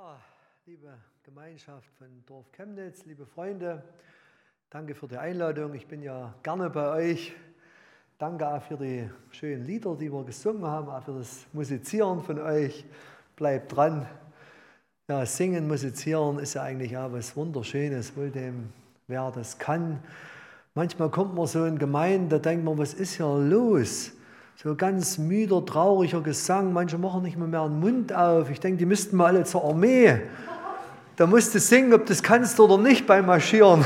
Ja, liebe Gemeinschaft von Dorf Chemnitz, liebe Freunde, danke für die Einladung. Ich bin ja gerne bei euch. Danke auch für die schönen Lieder, die wir gesungen haben, auch für das Musizieren von euch. Bleibt dran. Ja, singen, musizieren ist ja eigentlich auch was Wunderschönes, wohl dem, wer das kann. Manchmal kommt man so in Gemeinden, da denkt man, was ist hier los? So ganz müder, trauriger Gesang. Manche machen nicht mehr den Mund auf. Ich denke, die müssten mal alle zur Armee. Da musst du singen, ob du das kannst oder nicht beim Marschieren.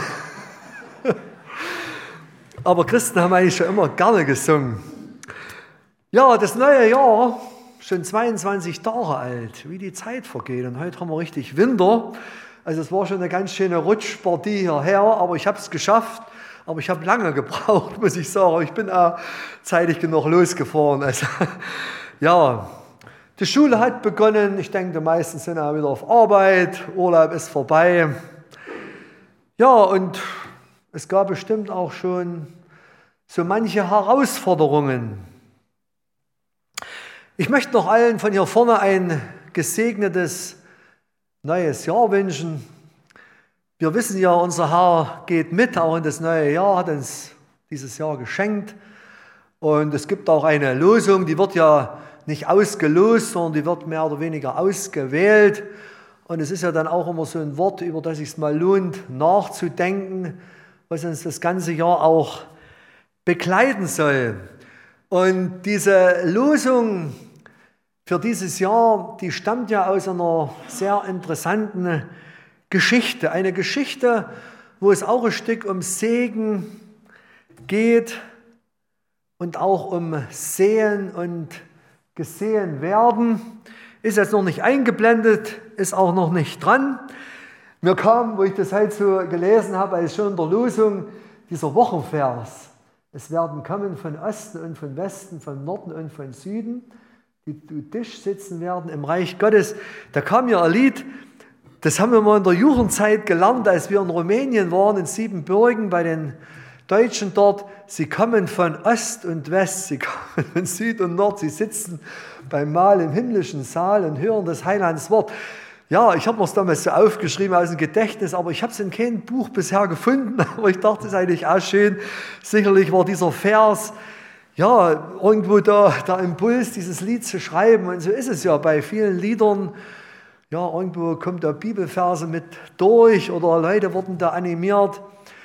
Aber Christen haben eigentlich schon immer gerne gesungen. Ja, das neue Jahr, schon 22 Tage alt, wie die Zeit vergeht. Und heute haben wir richtig Winter. Also es war schon eine ganz schöne Rutschpartie hierher, aber ich habe es geschafft. Aber ich habe lange gebraucht, muss ich sagen. Ich bin auch zeitig genug losgefahren. Also, ja, die Schule hat begonnen. Ich denke, die meisten sind auch wieder auf Arbeit. Urlaub ist vorbei. Ja, und es gab bestimmt auch schon so manche Herausforderungen. Ich möchte noch allen von hier vorne ein gesegnetes neues Jahr wünschen. Wir wissen ja, unser Herr geht mit, auch in das neue Jahr, hat uns dieses Jahr geschenkt. Und es gibt auch eine Losung, die wird ja nicht ausgelost, sondern die wird mehr oder weniger ausgewählt. Und es ist ja dann auch immer so ein Wort, über das es sich mal lohnt, nachzudenken, was uns das ganze Jahr auch begleiten soll. Und diese Losung für dieses Jahr, die stammt ja aus einer sehr interessanten Geschichte. Eine Geschichte, wo es auch ein Stück um Segen geht und auch um Sehen und gesehen werden. Ist jetzt noch nicht eingeblendet, ist auch noch nicht dran. Mir kam, wo ich das halt so gelesen habe, als schon in der Losung, dieser Wochenvers. Es werden kommen von Osten und von Westen, von Norden und von Süden, die zu Tisch sitzen werden im Reich Gottes. Da kam ja ein Lied, das haben wir mal in der Jugendzeit gelernt, als wir in Rumänien waren, in Siebenbürgen, bei den Deutschen dort. Sie kommen von Ost und West, sie kommen von Süd und Nord, sie sitzen beim Mahl im himmlischen Saal und hören des Heilands Wort. Ja, ich habe mir es damals so aufgeschrieben aus dem Gedächtnis, aber ich habe es in keinem Buch bisher gefunden. Aber ich dachte, es ist eigentlich auch schön. Sicherlich war dieser Vers, ja, irgendwo da der Impuls, dieses Lied zu schreiben. Und so ist es ja bei vielen Liedern. Ja, irgendwo kommt da Bibelverse mit durch oder Leute wurden da animiert,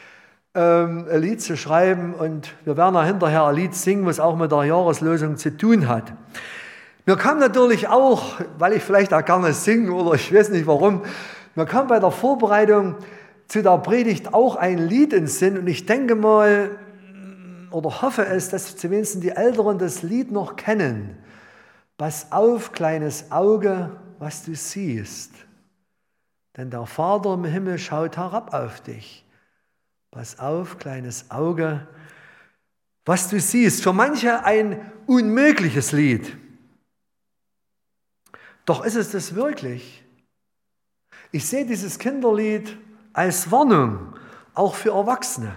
ein Lied zu schreiben. Und wir werden ja hinterher ein Lied singen, was auch mit der Jahreslosung zu tun hat. Mir kam natürlich auch, weil ich vielleicht auch gerne singe oder ich weiß nicht warum, mir kam bei der Vorbereitung zu der Predigt auch ein Lied in den Sinn. Und ich denke mal oder hoffe es, dass zumindest die Älteren das Lied noch kennen. Pass auf, kleines Auge, was du siehst. Denn der Vater im Himmel schaut herab auf dich. Pass auf, kleines Auge, was du siehst. Für manche ein unmögliches Lied. Doch ist es das wirklich? Ich sehe dieses Kinderlied als Warnung, auch für Erwachsene.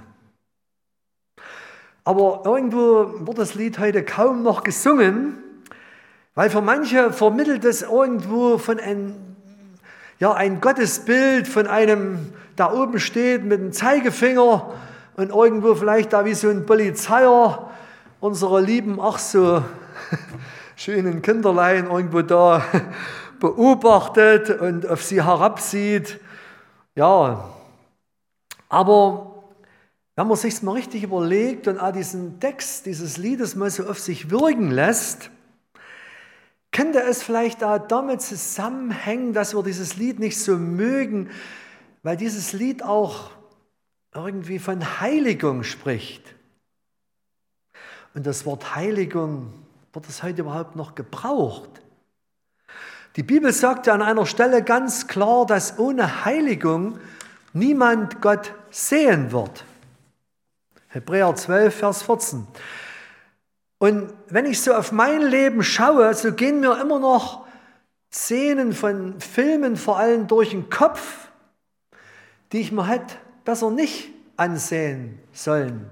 Aber irgendwo wird das Lied heute kaum noch gesungen, weil für manche vermittelt es irgendwo von ein Gottesbild von einem, der oben steht mit dem Zeigefinger und irgendwo vielleicht da wie so ein Polizeier unsere lieben, ach so schönen Kinderlein irgendwo da beobachtet und auf sie herabsieht. Ja, aber wenn man sich mal richtig überlegt und auch diesen Text dieses Liedes mal so auf sich wirken lässt, könnte es vielleicht auch damit zusammenhängen, dass wir dieses Lied nicht so mögen, weil dieses Lied auch irgendwie von Heiligung spricht. Und das Wort Heiligung, wird es heute überhaupt noch gebraucht? Die Bibel sagt ja an einer Stelle ganz klar, dass ohne Heiligung niemand Gott sehen wird. Hebräer 12, Vers 14. Und wenn ich so auf mein Leben schaue, so gehen mir immer noch Szenen von Filmen vor allem durch den Kopf, die ich mir hätte besser nicht ansehen sollen.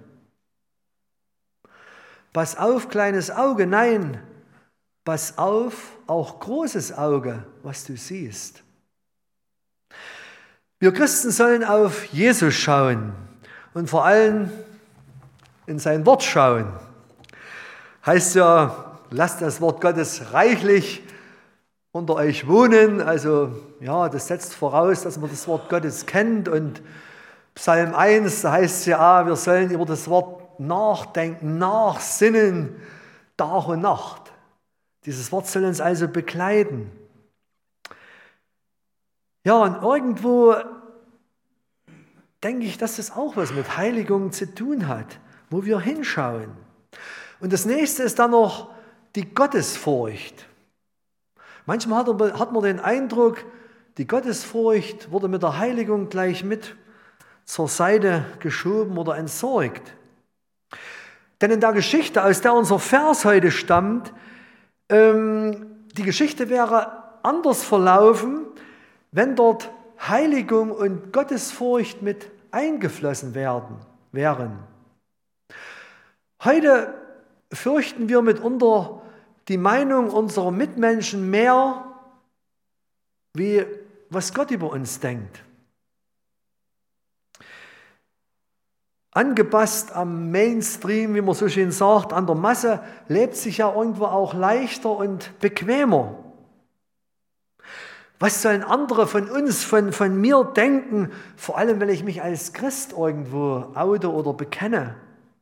Pass auf, kleines Auge, nein, pass auf, auch großes Auge, was du siehst. Wir Christen sollen auf Jesus schauen und vor allem in sein Wort schauen. Heißt ja, lasst das Wort Gottes reichlich unter euch wohnen. Also ja, das setzt voraus, dass man das Wort Gottes kennt. Und Psalm 1, da heißt es ja, wir sollen über das Wort nachdenken, nachsinnen, Tag und Nacht. Dieses Wort soll uns also begleiten. Ja, und irgendwo denke ich, dass das auch was mit Heiligung zu tun hat, wo wir hinschauen. Und das nächste ist dann noch die Gottesfurcht. Manchmal hat man den Eindruck, die Gottesfurcht wurde mit der Heiligung gleich mit zur Seite geschoben oder entsorgt. Denn in der Geschichte, aus der unser Vers heute stammt, die Geschichte wäre anders verlaufen, wenn dort Heiligung und Gottesfurcht mit eingeflossen wären. Heute fürchten wir mitunter die Meinung unserer Mitmenschen mehr, wie was Gott über uns denkt. Angepasst am Mainstream, wie man so schön sagt, an der Masse, lebt sich ja irgendwo auch leichter und bequemer. Was sollen andere von uns, von mir denken, vor allem wenn ich mich als Christ irgendwo oute oder bekenne?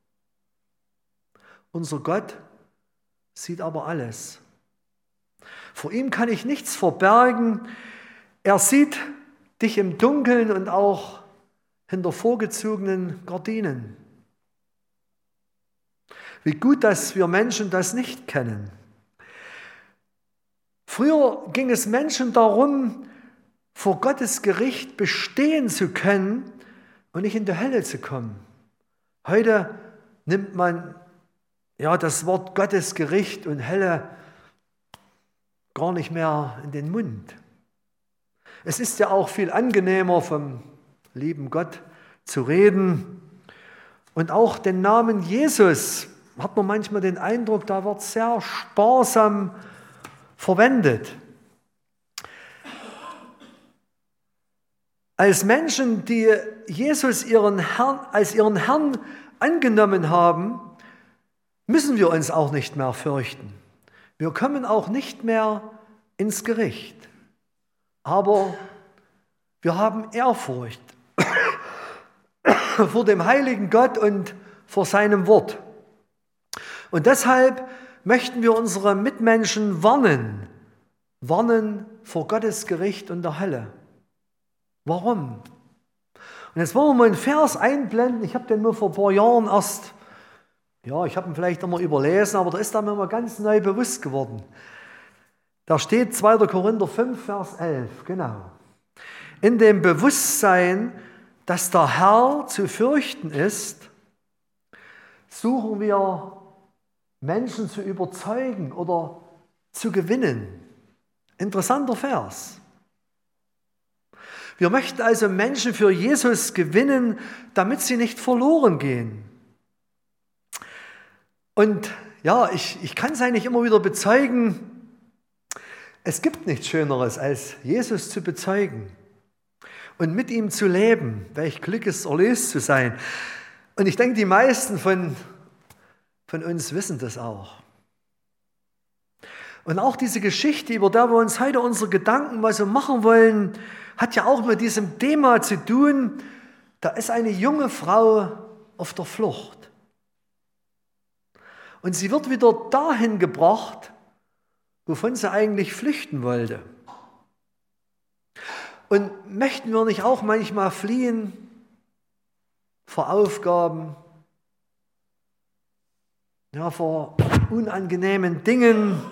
Unser Gott sieht aber alles. Vor ihm kann ich nichts verbergen. Er sieht dich im Dunkeln und auch hinter vorgezogenen Gardinen. Wie gut, dass wir Menschen das nicht kennen. Früher ging es Menschen darum, vor Gottes Gericht bestehen zu können und nicht in die Hölle zu kommen. Heute nimmt man das Wort Gottes Gericht und Hölle gar nicht mehr in den Mund. Es ist ja auch viel angenehmer, vom lieben Gott zu reden. Und auch den Namen Jesus hat man manchmal den Eindruck, da wird sehr sparsam verwendet. Als Menschen, die Jesus als ihren Herrn angenommen haben, müssen wir uns auch nicht mehr fürchten. Wir kommen auch nicht mehr ins Gericht. Aber wir haben Ehrfurcht vor dem heiligen Gott und vor seinem Wort. Und deshalb möchten wir unsere Mitmenschen warnen vor Gottes Gericht und der Hölle. Warum? Und jetzt wollen wir mal einen Vers einblenden. Ich habe den nur vor ein paar Jahren erst, ich habe ihn vielleicht einmal überlesen, aber da ist er mir mal ganz neu bewusst geworden. Da steht 2. Korinther 5, Vers 11, genau. In dem Bewusstsein, dass der Herr zu fürchten ist, suchen wir Menschen zu überzeugen oder zu gewinnen. Interessanter Vers. Wir möchten also Menschen für Jesus gewinnen, damit sie nicht verloren gehen. Und ich kann es eigentlich immer wieder bezeugen, es gibt nichts Schöneres, als Jesus zu bezeugen und mit ihm zu leben. Welch Glück es, erlöst zu sein. Und ich denke, die meisten von uns wissen das auch. Und auch diese Geschichte, über der wir uns heute unsere Gedanken mal so machen wollen, hat ja auch mit diesem Thema zu tun. Da ist eine junge Frau auf der Flucht. Und sie wird wieder dahin gebracht, wovon sie eigentlich flüchten wollte. Und möchten wir nicht auch manchmal fliehen vor Aufgaben, vor unangenehmen Dingen,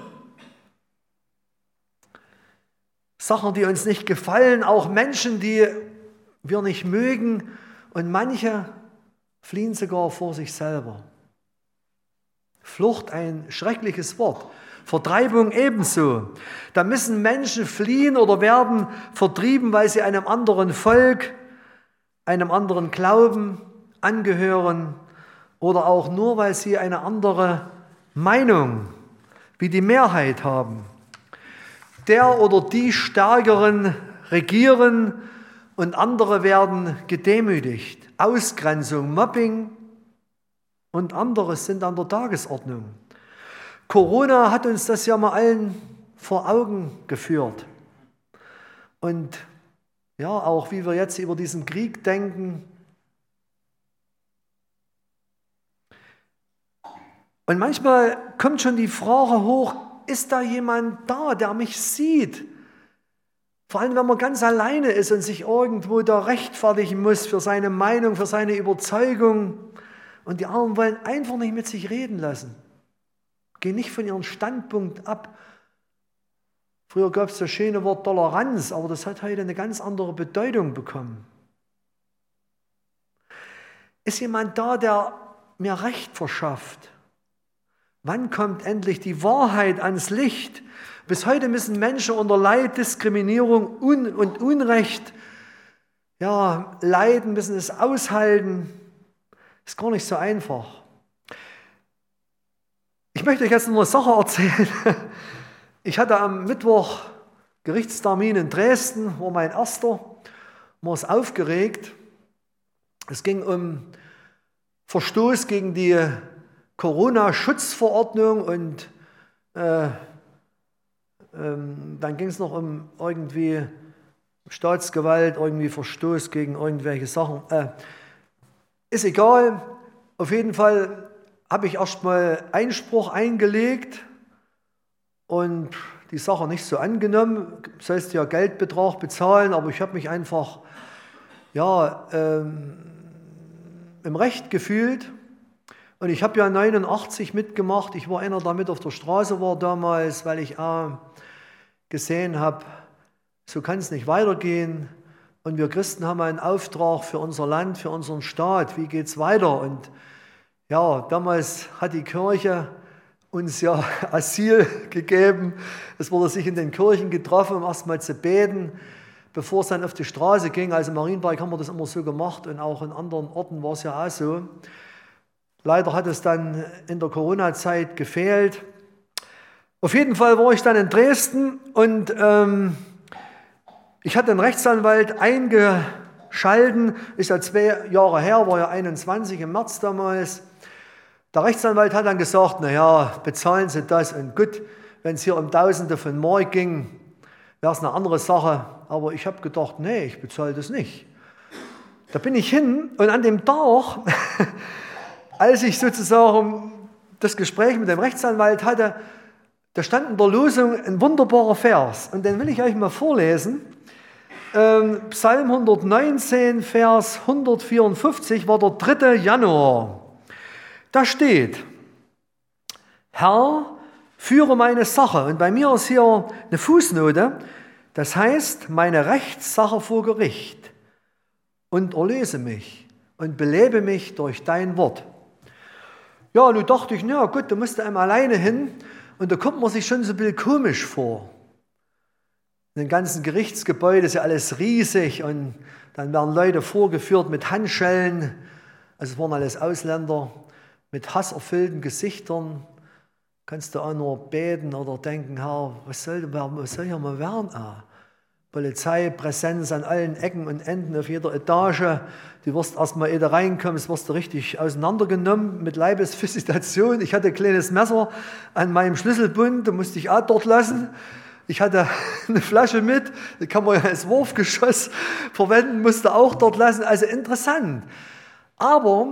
Sachen, die uns nicht gefallen, auch Menschen, die wir nicht mögen, und manche fliehen sogar vor sich selber. Flucht, ein schreckliches Wort. Vertreibung ebenso. Da müssen Menschen fliehen oder werden vertrieben, weil sie einem anderen Volk, einem anderen Glauben angehören oder auch nur, weil sie eine andere Meinung wie die Mehrheit haben. Der oder die Stärkeren regieren und andere werden gedemütigt. Ausgrenzung, Mobbing und anderes sind an der Tagesordnung. Corona hat uns das ja mal allen vor Augen geführt. Und ja, auch wie wir jetzt über diesen Krieg denken. Und manchmal kommt schon die Frage hoch, ist da jemand da, der mich sieht? Vor allem, wenn man ganz alleine ist und sich irgendwo da rechtfertigen muss für seine Meinung, für seine Überzeugung. Und die anderen wollen einfach nicht mit sich reden lassen. Gehen nicht von ihrem Standpunkt ab. Früher gab es das schöne Wort Toleranz, aber das hat heute eine ganz andere Bedeutung bekommen. Ist jemand da, der mir Recht verschafft? Wann kommt endlich die Wahrheit ans Licht? Bis heute müssen Menschen unter Leid, Diskriminierung und Unrecht leiden, müssen es aushalten. Ist gar nicht so einfach. Ich möchte euch jetzt noch eine Sache erzählen. Ich hatte am Mittwoch Gerichtstermin in Dresden, war mein erster, war es aufgeregt. Es ging um Verstoß gegen die Corona-Schutzverordnung und dann ging es noch um irgendwie Staatsgewalt, irgendwie Verstoß gegen irgendwelche Sachen. Ist egal, auf jeden Fall habe ich erstmal Einspruch eingelegt und die Sache nicht so angenommen. Das heißt ja Geldbetrag bezahlen, aber ich habe mich einfach im Recht gefühlt. Und ich habe ja 89 mitgemacht. Ich war einer, der mit auf der Straße war damals, weil ich gesehen habe, so kann es nicht weitergehen. Und wir Christen haben einen Auftrag für unser Land, für unseren Staat. Wie geht es weiter? Und ja, damals hat die Kirche uns ja Asyl gegeben. Es wurde sich in den Kirchen getroffen, um erstmal zu beten, bevor es dann auf die Straße ging. Also in Marienberg haben wir das immer so gemacht und auch in anderen Orten war es ja auch so. Leider hat es dann in der Corona-Zeit gefehlt. Auf jeden Fall war ich dann in Dresden und ich hatte einen Rechtsanwalt eingeschalten. Ist ja 2 Jahre her, war ja 21 im März damals. Der Rechtsanwalt hat dann gesagt, naja, bezahlen Sie das und gut, wenn es hier um Tausende von Mark ging, wäre es eine andere Sache. Aber ich habe gedacht, nee, ich bezahle das nicht. Da bin ich hin und an dem Tag, als ich sozusagen das Gespräch mit dem Rechtsanwalt hatte, da stand in der Losung ein wunderbarer Vers und den will ich euch mal vorlesen. Psalm 119, Vers 154 war der 3. Januar. Da steht, Herr, führe meine Sache. Und bei mir ist hier eine Fußnote, das heißt, meine Rechtssache vor Gericht und erlöse mich und belebe mich durch dein Wort. Ja, nun dachte ich, na gut, da musst du einem alleine hin und da kommt man sich schon so ein bisschen komisch vor. In den ganzen Gerichtsgebäuden ist ja alles riesig und dann werden Leute vorgeführt mit Handschellen, also es waren alles Ausländer, mit hasserfüllten Gesichtern. Kannst du auch nur beten oder denken, Herr, was soll hier mal werden? Polizeipräsenz an allen Ecken und Enden auf jeder Etage. Du wirst erstmal da reinkommst, wirst du richtig auseinandergenommen mit Leibesvisitation. Ich hatte ein kleines Messer an meinem Schlüsselbund, da musste ich auch dort lassen. Ich hatte eine Flasche mit, die kann man ja als Wurfgeschoss verwenden, musste auch dort lassen. Also interessant. Aber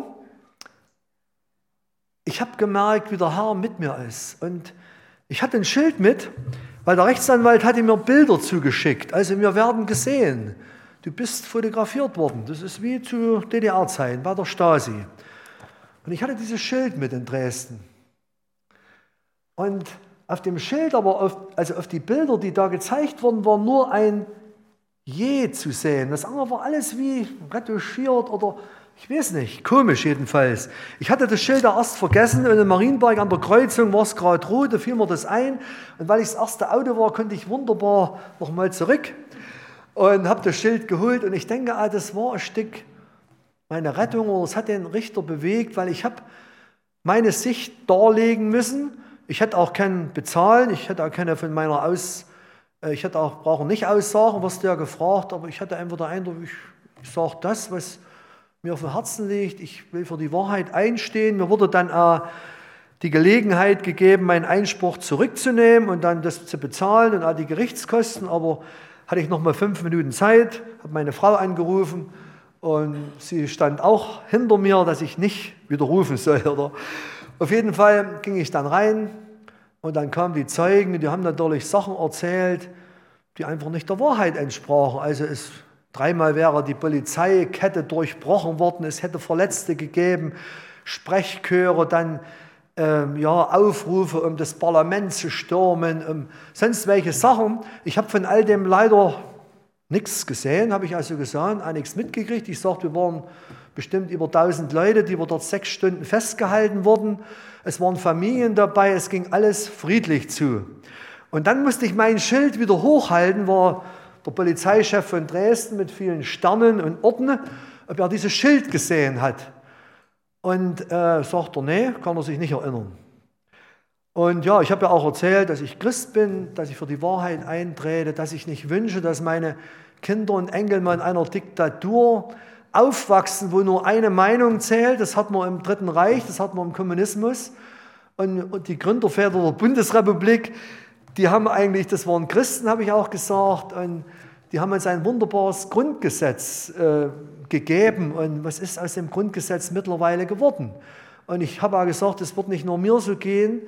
ich habe gemerkt, wie der Herr mit mir ist. Und ich hatte ein Schild mit, weil der Rechtsanwalt hatte mir Bilder zugeschickt. Also wir werden gesehen. Du bist fotografiert worden. Das ist wie zu DDR-Zeiten bei der Stasi. Und ich hatte dieses Schild mit in Dresden. Und auf dem Schild, aber auf die Bilder, die da gezeigt wurden, war nur ein Je zu sehen. Das andere war alles wie retuschiert oder ich weiß nicht, komisch jedenfalls. Ich hatte das Schild da erst vergessen und in Marienberg an der Kreuzung war es gerade rot, da fiel mir das ein. Und weil ich das erste Auto war, konnte ich wunderbar nochmal zurück und habe das Schild geholt. Und ich denke, das war ein Stück meine Rettung oder es hat den Richter bewegt, weil ich habe meine Sicht darlegen müssen. Ich hätte auch keinen bezahlen, ich hätte auch keine von meiner Ich hätte auch, brauche nicht aussagen, was der gefragt, aber ich hatte einfach den Eindruck, ich sage das, was mir auf dem Herzen liegt. Ich will für die Wahrheit einstehen. Mir wurde dann auch die Gelegenheit gegeben, meinen Einspruch zurückzunehmen und dann das zu bezahlen und auch die Gerichtskosten. Aber hatte ich noch mal 5 Minuten Zeit, habe meine Frau angerufen und sie stand auch hinter mir, dass ich nicht widerrufen soll. Oder? Auf jeden Fall ging ich dann rein und dann kamen die Zeugen und die haben natürlich Sachen erzählt, die einfach nicht der Wahrheit entsprachen. Also 3-mal wäre die Polizeikette durchbrochen worden, es hätte Verletzte gegeben, Sprechchöre, dann Aufrufe, um das Parlament zu stürmen, sonst welche Sachen. Ich habe von all dem leider nichts gesehen, habe ich also gesagt, auch nichts mitgekriegt. Ich sagte, wir waren bestimmt über 1000 Leute, die wir dort 6 Stunden festgehalten wurden. Es waren Familien dabei, es ging alles friedlich zu. Und dann musste ich mein Schild wieder hochhalten, war der Polizeichef von Dresden mit vielen Sternen und Orden, ob er dieses Schild gesehen hat. Und sagt er, nee, kann er sich nicht erinnern. Und ja, ich habe ja auch erzählt, dass ich Christ bin, dass ich für die Wahrheit eintrete, dass ich nicht wünsche, dass meine Kinder und Enkel mal in einer Diktatur aufwachsen, wo nur eine Meinung zählt. Das hat man im Dritten Reich, das hat man im Kommunismus. Und die Gründerväter der Bundesrepublik, die haben eigentlich, das waren Christen, habe ich auch gesagt, und die haben uns ein wunderbares Grundgesetz gegeben. Und was ist aus dem Grundgesetz mittlerweile geworden? Und ich habe auch gesagt, es wird nicht nur mir so gehen,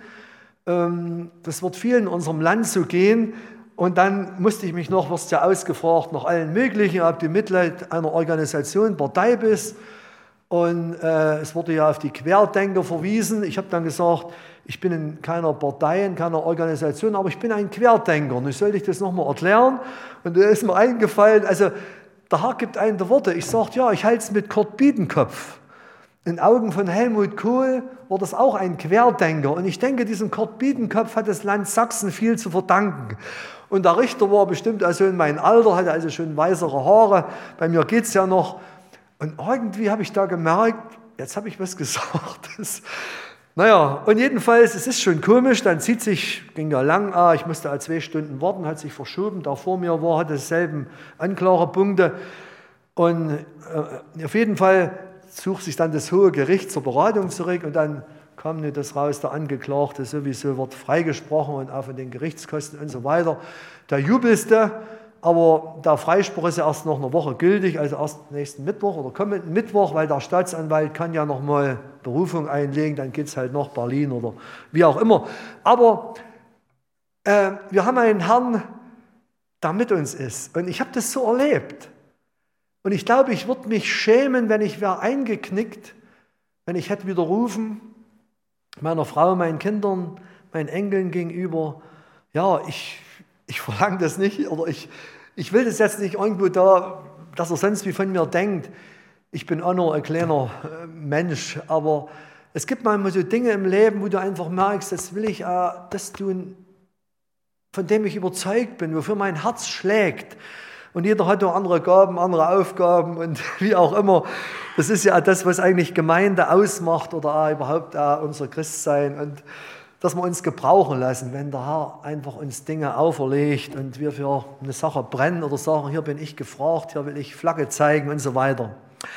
das wird vielen in unserem Land so gehen. Und dann musste ich mich noch, wirst ja ausgefragt, nach allen möglichen, ob du Mitglied einer Organisation, Partei bist. Und es wurde ja auf die Querdenker verwiesen. Ich habe dann gesagt, ich bin in keiner Partei, in keiner Organisation, aber ich bin ein Querdenker. Und ich sollte ich das nochmal erklären. Und da ist mir eingefallen, also der Herr gibt einem die Worte. Ich sage, ja, ich halte es mit Kurt Biedenkopf. In den Augen von Helmut Kohl war das auch ein Querdenker. Und ich denke, diesem Kurt Biedenkopf hat das Land Sachsen viel zu verdanken. Und der Richter war bestimmt also in meinem Alter, hatte also schon weißere Haare. Bei mir geht es ja noch. Und irgendwie habe ich da gemerkt, jetzt habe ich was gesagt. Naja, und jedenfalls, es ist schon komisch, dann ging ja lang, ich musste 2 Stunden warten, hat sich verschoben, da vor mir war, hatte dieselben Anklagepunkte. Und auf jeden Fall sucht sich dann das Hohe Gericht zur Beratung zurück und dann kam nicht das raus, der Angeklagte sowieso wird freigesprochen und auch von den Gerichtskosten und so weiter. Der jubelste, aber der Freispruch ist ja erst noch eine Woche gültig, also erst nächsten Mittwoch oder kommenden Mittwoch, weil der Staatsanwalt kann ja nochmal Berufung einlegen, dann geht es halt nach Berlin oder wie auch immer. Aber wir haben einen Herrn, der mit uns ist und ich habe das so erlebt. Und ich glaube, ich würde mich schämen, wenn ich wäre eingeknickt, wenn ich hätte widerrufen, meiner Frau, meinen Kindern, meinen Enkeln gegenüber. Ja, ich verlange das nicht oder ich will das jetzt nicht irgendwo da, dass er sonst wie von mir denkt. Ich bin auch nur ein kleiner Mensch, aber es gibt manchmal so Dinge im Leben, wo du einfach merkst, das will ich das tun, von dem ich überzeugt bin, wofür mein Herz schlägt. Und jeder hat ja andere Gaben, andere Aufgaben und wie auch immer. Das ist ja das, was eigentlich Gemeinde ausmacht oder überhaupt unser Christsein. Und dass wir uns gebrauchen lassen, wenn der Herr einfach uns Dinge auferlegt und wir für eine Sache brennen oder sagen, hier bin ich gefragt, hier will ich Flagge zeigen und so weiter.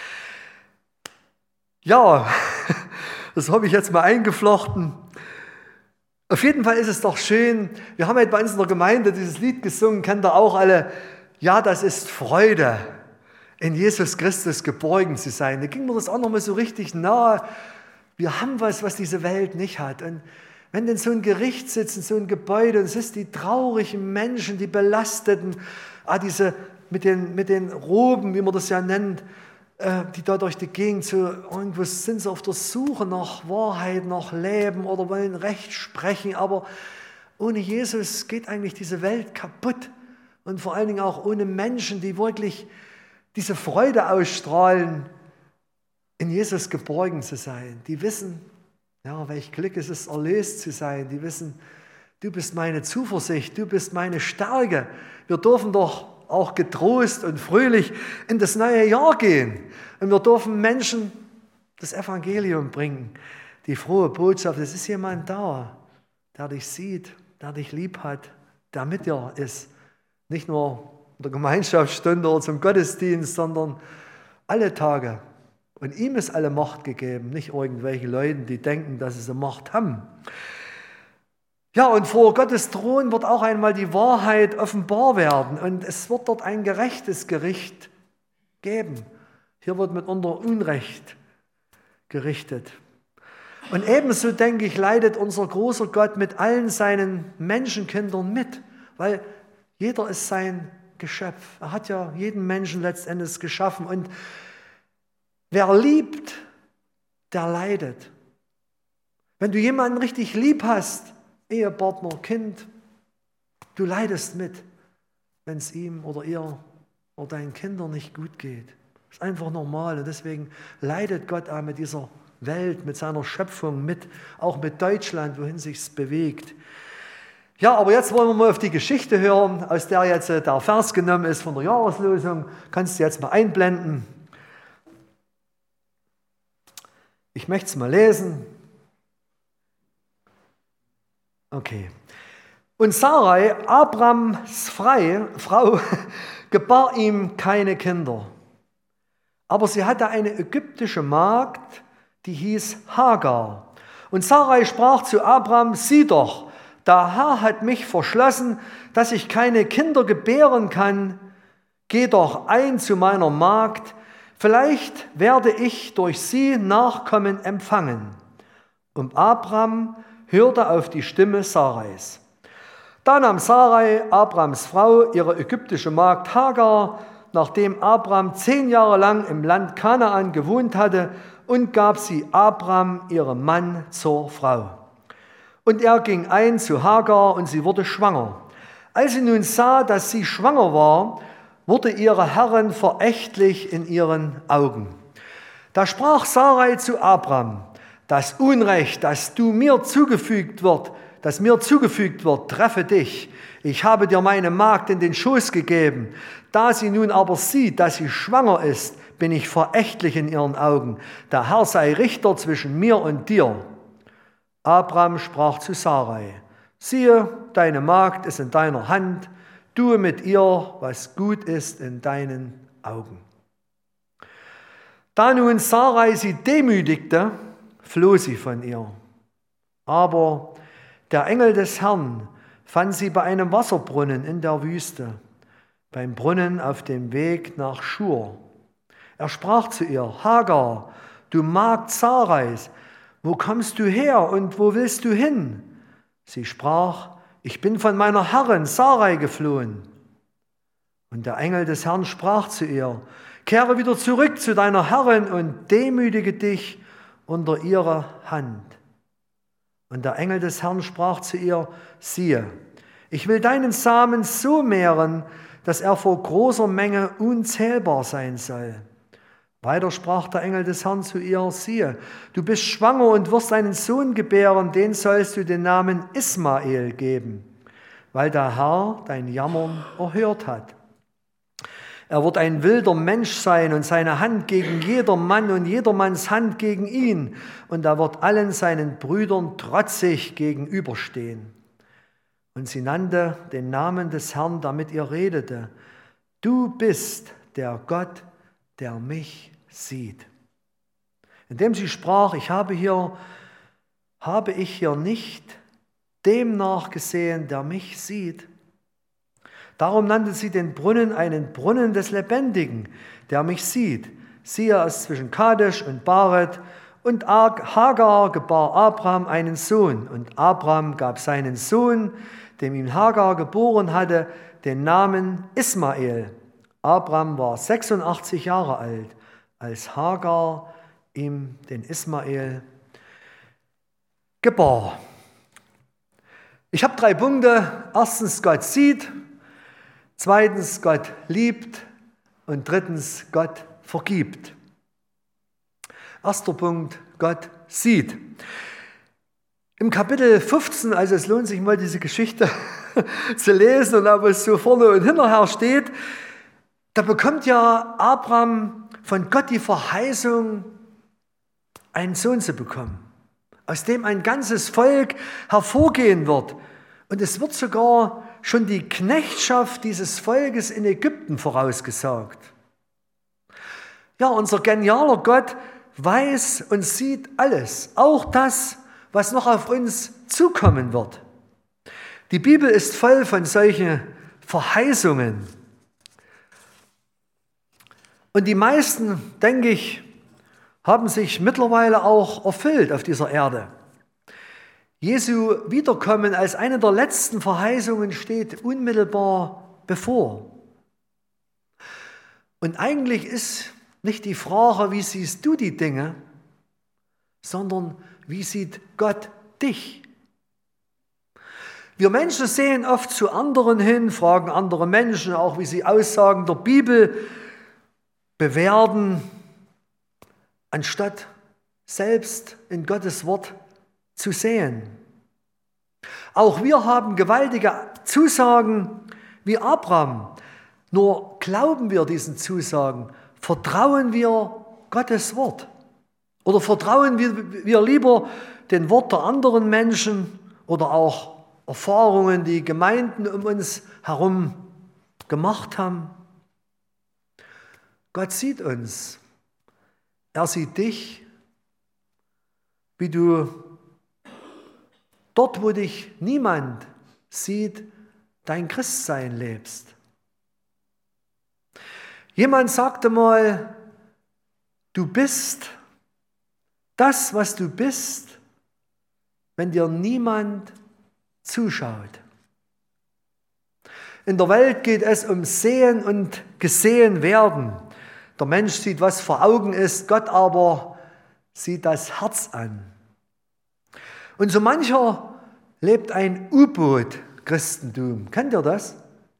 Ja, das habe ich jetzt mal eingeflochten. Auf jeden Fall ist es doch schön, wir haben halt bei uns in der Gemeinde dieses Lied gesungen, kennt ihr auch alle. Ja, das ist Freude, in Jesus Christus geborgen zu sein. Da ging mir das auch nochmal so richtig nahe. Wir haben was diese Welt nicht hat. Und wenn in so ein Gericht sitzt, in so ein Gebäude, und es ist die traurigen Menschen, die Belasteten, diese mit den Roben, wie man das ja nennt, die da durch die Gegend so, irgendwo sind sie auf der Suche nach Wahrheit, nach Leben oder wollen Recht sprechen. Aber ohne Jesus geht eigentlich diese Welt kaputt. Und vor allen Dingen auch ohne Menschen, die wirklich diese Freude ausstrahlen, in Jesus geborgen zu sein. Die wissen, ja, welch Glück es ist, erlöst zu sein. Die wissen, du bist meine Zuversicht, du bist meine Stärke. Wir dürfen doch auch getrost und fröhlich in das neue Jahr gehen. Und wir dürfen Menschen das Evangelium bringen. Die frohe Botschaft, es ist jemand da, der dich sieht, der dich lieb hat, der mit dir ist. Nicht nur in der Gemeinschaftsstunde oder zum Gottesdienst, sondern alle Tage. Und ihm ist alle Macht gegeben, nicht irgendwelche Leuten, die denken, dass sie Macht haben. Ja, und vor Gottes Thron wird auch einmal die Wahrheit offenbar werden. Und es wird dort ein gerechtes Gericht geben. Hier wird mitunter Unrecht gerichtet. Und ebenso, denke ich, leidet unser großer Gott mit allen seinen Menschenkindern mit, weil jeder ist sein Geschöpf. Er hat ja jeden Menschen letztendlich geschaffen. Und wer liebt, der leidet. Wenn du jemanden richtig lieb hast, Ehepartner, Kind, du leidest mit, wenn es ihm oder ihr oder deinen Kindern nicht gut geht. Das ist einfach normal und deswegen leidet Gott auch mit dieser Welt, mit seiner Schöpfung mit, auch mit Deutschland, wohin sich's bewegt. Ja, aber jetzt wollen wir mal auf die Geschichte hören, aus der jetzt der Vers genommen ist von der Jahreslosung. Kannst du jetzt mal einblenden. Ich möchte es mal lesen. Okay. Und Sarai, Abrams Frau, gebar ihm keine Kinder. Aber sie hatte eine ägyptische Magd, die hieß Hagar. Und Sarai sprach zu Abram: Sieh doch, der Herr hat mich verschlossen, dass ich keine Kinder gebären kann. Geh doch ein zu meiner Magd, vielleicht werde ich durch sie Nachkommen empfangen. Und Abram hörte auf die Stimme Sarais. Da nahm Sarai, Abrams Frau, ihre ägyptische Magd Hagar, nachdem Abram 10 Jahre lang im Land Kanaan gewohnt hatte, und gab sie Abram, ihrem Mann, zur Frau. Und er ging ein zu Hagar, und sie wurde schwanger. Als sie nun sah, dass sie schwanger war, wurde ihre Herrin verächtlich in ihren Augen. Da sprach Sarai zu Abram: Das Unrecht, das mir zugefügt wird, treffe dich. Ich habe dir meine Magd in den Schoß gegeben. Da sie nun aber sieht, dass sie schwanger ist, bin ich verächtlich in ihren Augen. Der Herr sei Richter zwischen mir und dir. Abram sprach zu Sarai: Siehe, deine Magd ist in deiner Hand. Tue mit ihr, was gut ist in deinen Augen. Da nun Sarai sie demütigte, floh sie von ihr. Aber der Engel des Herrn fand sie bei einem Wasserbrunnen in der Wüste, beim Brunnen auf dem Weg nach Schur. Er sprach zu ihr: Hagar, du Magd Sarais, wo kommst du her und wo willst du hin? Sie sprach: Ich bin von meiner Herrin Sarai geflohen. Und der Engel des Herrn sprach zu ihr: Kehre wieder zurück zu deiner Herrin und demütige dich unter ihre Hand. Und der Engel des Herrn sprach zu ihr: Siehe, ich will deinen Samen so mehren, dass er vor großer Menge unzählbar sein soll. Weiter sprach der Engel des Herrn zu ihr: Siehe, du bist schwanger und wirst einen Sohn gebären, den sollst du den Namen Ismael geben, weil der Herr dein Jammern erhört hat. Er wird ein wilder Mensch sein und seine Hand gegen jedermann und jedermanns Hand gegen ihn. Und er wird allen seinen Brüdern trotzig gegenüberstehen. Und sie nannte den Namen des Herrn, damit ihr redete: Du bist der Gott, der mich sieht. Indem sie sprach: Ich habe ich hier nicht dem nachgesehen, der mich sieht. Darum nannte sie den Brunnen einen Brunnen des Lebendigen, der mich sieht. Siehe, er ist zwischen Kadesh und Baret. Und Hagar gebar Abram einen Sohn. Und Abram gab seinen Sohn, dem ihm Hagar geboren hatte, den Namen Ismael. Abram war 86 Jahre alt, als Hagar ihm den Ismael gebar. Ich habe 3 Punkte. Erstens, Gott sieht. Zweitens, Gott liebt. Und drittens, Gott vergibt. Erster Punkt, Gott sieht. Im Kapitel 15, also es lohnt sich mal diese Geschichte zu lesen und ob es so vorne und hinterher steht, da bekommt ja Abram von Gott die Verheißung, einen Sohn zu bekommen, aus dem ein ganzes Volk hervorgehen wird. Und es wird sogar schon die Knechtschaft dieses Volkes in Ägypten vorausgesagt. Ja, unser genialer Gott weiß und sieht alles, auch das, was noch auf uns zukommen wird. Die Bibel ist voll von solchen Verheißungen. Und die meisten, denke ich, haben sich mittlerweile auch erfüllt auf dieser Erde. Jesu Wiederkommen als eine der letzten Verheißungen steht unmittelbar bevor. Und eigentlich ist nicht die Frage, wie siehst du die Dinge, sondern wie sieht Gott dich? Wir Menschen sehen oft zu anderen hin, fragen andere Menschen, auch wie sie Aussagen der Bibel bewerten, anstatt selbst in Gottes Wort zu sehen. Auch wir haben gewaltige Zusagen wie Abraham. Nur glauben wir diesen Zusagen, vertrauen wir Gottes Wort? Oder vertrauen wir lieber den Wort der anderen Menschen oder auch Erfahrungen, die Gemeinden um uns herum gemacht haben? Gott sieht uns. Er sieht dich, wie du dort, wo dich niemand sieht, dein Christsein lebst. Jemand sagte mal, du bist das, was du bist, wenn dir niemand zuschaut. In der Welt geht es um Sehen und gesehen werden. Der Mensch sieht, was vor Augen ist, Gott aber sieht das Herz an. Und so mancher lebt ein U-Boot-Christentum. Kennt ihr das?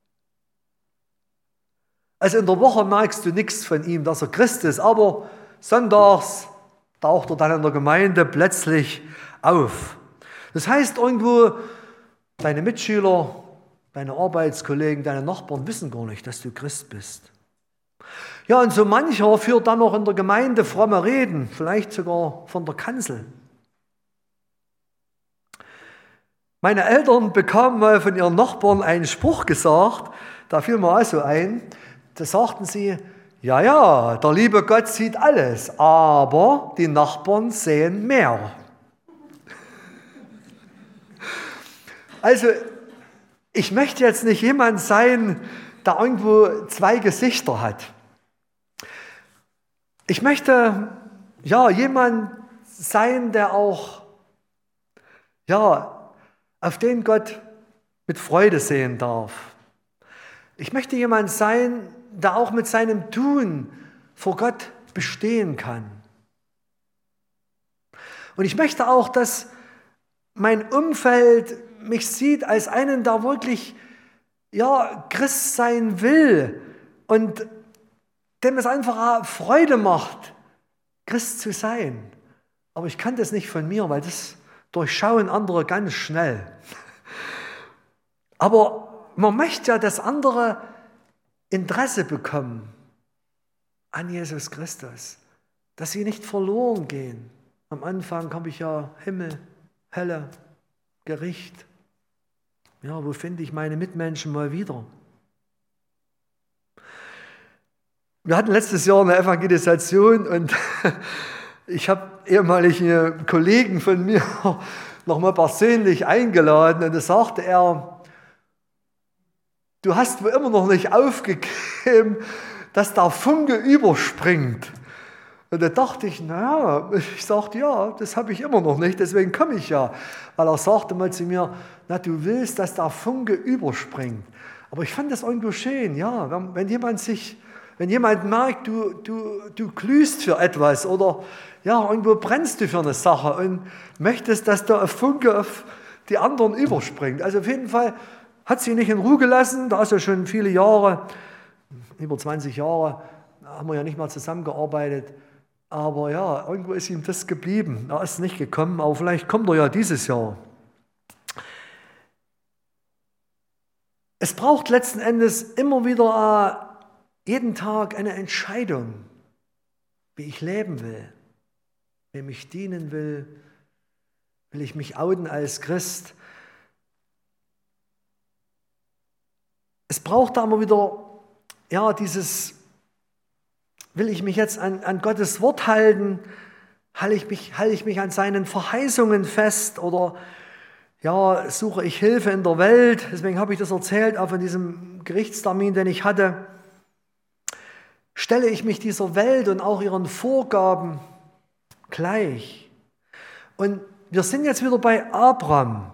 Also in der Woche merkst du nichts von ihm, dass er Christ ist, aber sonntags taucht er dann in der Gemeinde plötzlich auf. Das heißt irgendwo, deine Mitschüler, deine Arbeitskollegen, deine Nachbarn wissen gar nicht, dass du Christ bist. Ja, und so mancher führt dann noch in der Gemeinde fromme Reden, vielleicht sogar von der Kanzel. Meine Eltern bekamen mal von ihren Nachbarn einen Spruch gesagt, da fiel mir also ein, da sagten sie, ja, der liebe Gott sieht alles, aber die Nachbarn sehen mehr. Also, ich möchte jetzt nicht jemand sein, der irgendwo zwei Gesichter hat. Ich möchte jemand sein, der auch auf den Gott mit Freude sehen darf. Ich möchte jemand sein, der auch mit seinem Tun vor Gott bestehen kann. Und ich möchte auch, dass mein Umfeld mich sieht als einen, der wirklich Christ sein will und dem es einfach Freude macht, Christ zu sein. Aber ich kann das nicht von mir, weil das durchschauen andere ganz schnell. Aber man möchte ja, dass andere Interesse bekommen an Jesus Christus, dass sie nicht verloren gehen. Am Anfang habe ich ja Himmel, Hölle, Gericht. Ja, wo finde ich meine Mitmenschen mal wieder? Wir hatten letztes Jahr eine Evangelisation und ich habe ehemalige Kollegen von mir nochmal persönlich eingeladen und da sagte er, du hast wohl immer noch nicht aufgegeben, dass der Funke überspringt. Und da dachte ich, ich sagte, ja, das habe ich immer noch nicht, deswegen komme ich ja. Weil er sagte mal zu mir, du willst, dass der Funke überspringt. Aber ich fand das irgendwo schön, ja, wenn jemand merkt, du glühst für etwas oder irgendwo brennst du für eine Sache und möchtest, dass der Funke auf die anderen überspringt. Also auf jeden Fall hat sie nicht in Ruhe gelassen, da ist ja schon viele Jahre, über 20 Jahre, haben wir ja nicht mal zusammengearbeitet. Aber irgendwo ist ihm das geblieben. Er ist nicht gekommen, aber vielleicht kommt er ja dieses Jahr. Es braucht letzten Endes immer wieder jeden Tag eine Entscheidung, wie ich leben will, wem ich dienen will. Will ich mich outen als Christ? Es braucht da immer wieder, ja, will ich mich jetzt an Gottes Wort halten? Halte ich mich an seinen Verheißungen fest oder ja, suche ich Hilfe in der Welt? Deswegen habe ich das erzählt, auch von diesem Gerichtstermin, den ich hatte. Stelle ich mich dieser Welt und auch ihren Vorgaben gleich? Und wir sind jetzt wieder bei Abraham.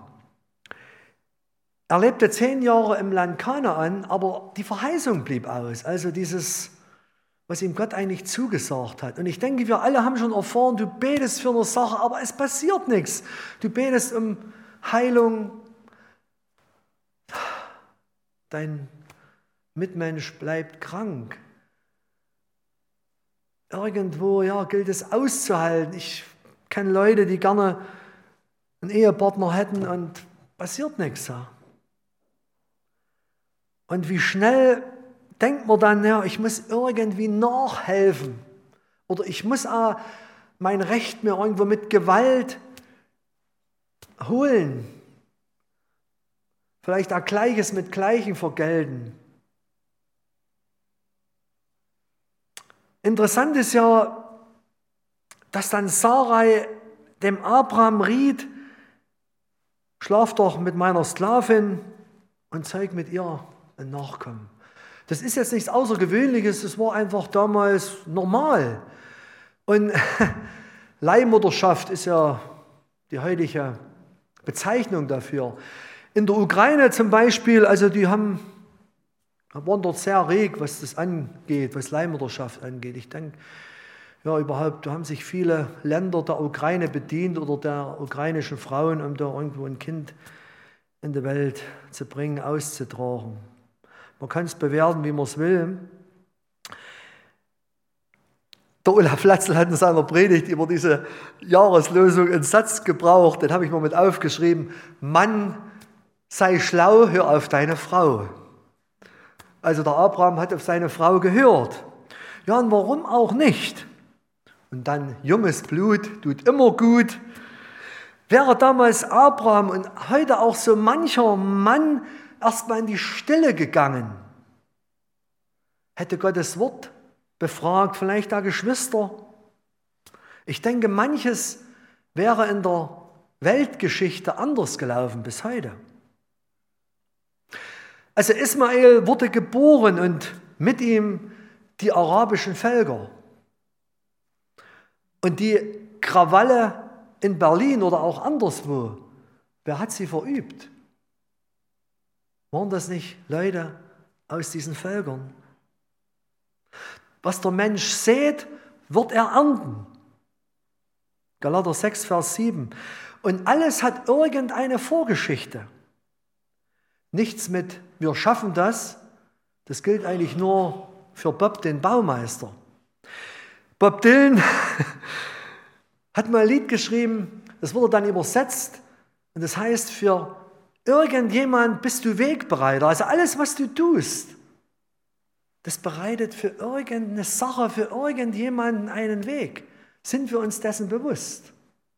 Er lebte 10 Jahre im Land Kanaan, aber die Verheißung blieb aus. Also dieses, was ihm Gott eigentlich zugesagt hat. Und ich denke, wir alle haben schon erfahren, du betest für eine Sache, aber es passiert nichts. Du betest um Heilung. Dein Mitmensch bleibt krank. Irgendwo, ja, gilt es auszuhalten. Ich kenne Leute, die gerne einen Ehepartner hätten und passiert nichts. Ja. Und wie schnell denkt man dann, ja, ich muss irgendwie nachhelfen. Oder ich muss auch mein Recht mir irgendwo mit Gewalt holen. Vielleicht auch Gleiches mit Gleichem vergelten. Interessant ist ja, dass dann Sarai dem Abraham riet, schlaf doch mit meiner Sklavin und zeig mit ihr ein Nachkommen. Das ist jetzt nichts Außergewöhnliches, das war einfach damals normal. Und Leihmutterschaft ist ja die heutige Bezeichnung dafür. In der Ukraine zum Beispiel, also die waren dort sehr reg, was das angeht, was Leihmutterschaft angeht. Ich denke, ja, überhaupt, da haben sich viele Länder der Ukraine bedient oder der ukrainischen Frauen, um da irgendwo ein Kind in die Welt zu bringen, auszutragen. Man kann es bewerten, wie man es will. Der Olaf Latzl hat in seiner Predigt über diese Jahreslosung einen Satz gebraucht, den habe ich mal mit aufgeschrieben. Mann, sei schlau, hör auf deine Frau. Also der Abraham hat auf seine Frau gehört. Ja, und warum auch nicht? Und dann junges Blut tut immer gut. Wäre damals Abraham und heute auch so mancher Mann erstmal in die Stille gegangen, hätte Gottes Wort befragt, vielleicht da Geschwister. Ich denke, manches wäre in der Weltgeschichte anders gelaufen bis heute. Also Ismael wurde geboren und mit ihm die arabischen Völker. Und die Krawalle in Berlin oder auch anderswo, wer hat sie verübt? Waren das nicht Leute aus diesen Völkern? Was der Mensch sät, wird er ernten. Galater 6, Vers 7. Und alles hat irgendeine Vorgeschichte. Nichts mit, wir schaffen das, das gilt eigentlich nur für Bob, den Baumeister. Bob Dylan hat mal ein Lied geschrieben, das wurde dann übersetzt und das heißt, für irgendjemand bist du Wegbereiter. Also alles, was du tust, das bereitet für irgendeine Sache, für irgendjemanden einen Weg. Sind wir uns dessen bewusst?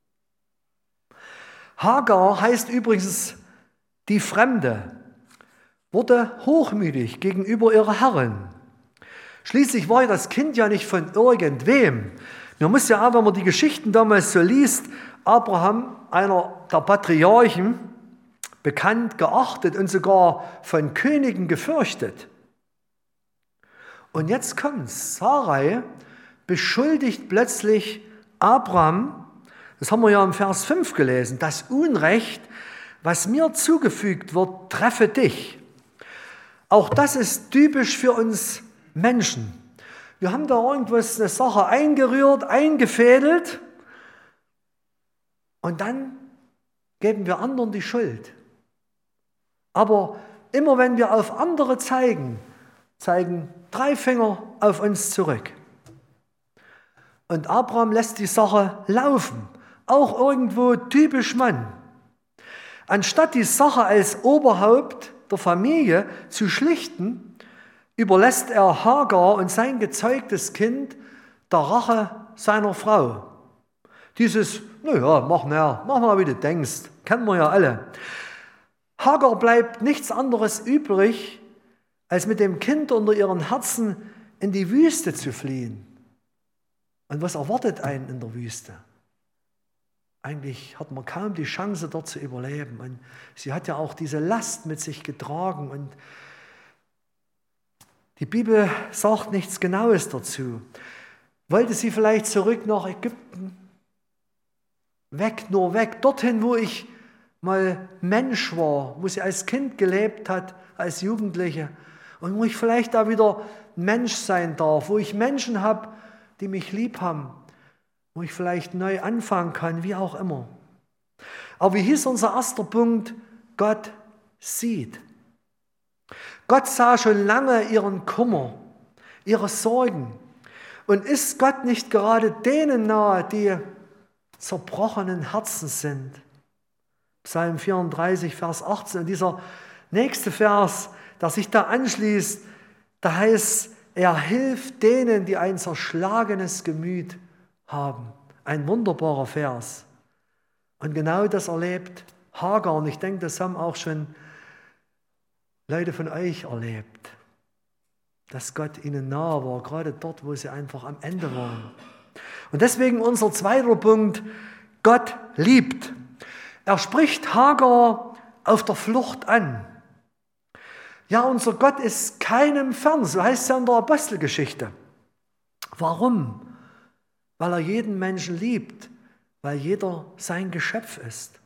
Hagar heißt übrigens die Fremde, wurde hochmütig gegenüber ihrer Herrin. Schließlich war das Kind ja nicht von irgendwem. Man muss ja auch, wenn man die Geschichten damals so liest, Abraham, einer der Patriarchen, bekannt, geachtet und sogar von Königen gefürchtet. Und jetzt kommt's. Sarai beschuldigt plötzlich Abraham, das haben wir ja im Vers 5 gelesen, das Unrecht, was mir zugefügt wird, treffe dich. Auch das ist typisch für uns Menschen. Wir haben da irgendwas, eine Sache eingerührt, eingefädelt und dann geben wir anderen die Schuld. Aber immer wenn wir auf andere zeigen 3 Finger auf uns zurück. Und Abraham lässt die Sache laufen, auch irgendwo typisch Mann. Anstatt die Sache als Oberhaupt der Familie zu schlichten, überlässt er Hagar und sein gezeugtes Kind der Rache seiner Frau. Dieses, naja, mach mal, wie du denkst, kennen wir ja alle. Hagar bleibt nichts anderes übrig, als mit dem Kind unter ihren Herzen in die Wüste zu fliehen. Und was erwartet einen in der Wüste? Eigentlich hat man kaum die Chance, dort zu überleben. Und sie hat ja auch diese Last mit sich getragen. Und die Bibel sagt nichts Genaues dazu. Wollte sie vielleicht zurück nach Ägypten? Weg, nur weg. Dorthin, wo ich mal Mensch war, wo sie als Kind gelebt hat, als Jugendliche. Und wo ich vielleicht da wieder Mensch sein darf, wo ich Menschen habe, die mich lieb haben, wo ich vielleicht neu anfangen kann, wie auch immer. Aber wie hieß unser erster Punkt? Gott sieht. Gott sah schon lange ihren Kummer, ihre Sorgen. Und ist Gott nicht gerade denen nahe, die zerbrochenen Herzen sind? Psalm 34, Vers 18. Und dieser nächste Vers, der sich da anschließt, da heißt, er hilft denen, die ein zerschlagenes Gemüt haben. Ein wunderbarer Vers. Und genau das erlebt Hagar. Und ich denke, das haben auch schon Leute von euch erlebt. Dass Gott ihnen nahe war, gerade dort, wo sie einfach am Ende waren. Und deswegen unser zweiter Punkt, Gott liebt. Er spricht Hagar auf der Flucht an. Ja, unser Gott ist keinem fern, so heißt es ja in der Apostelgeschichte. Warum? Weil er jeden Menschen liebt, weil jeder sein Geschöpf ist.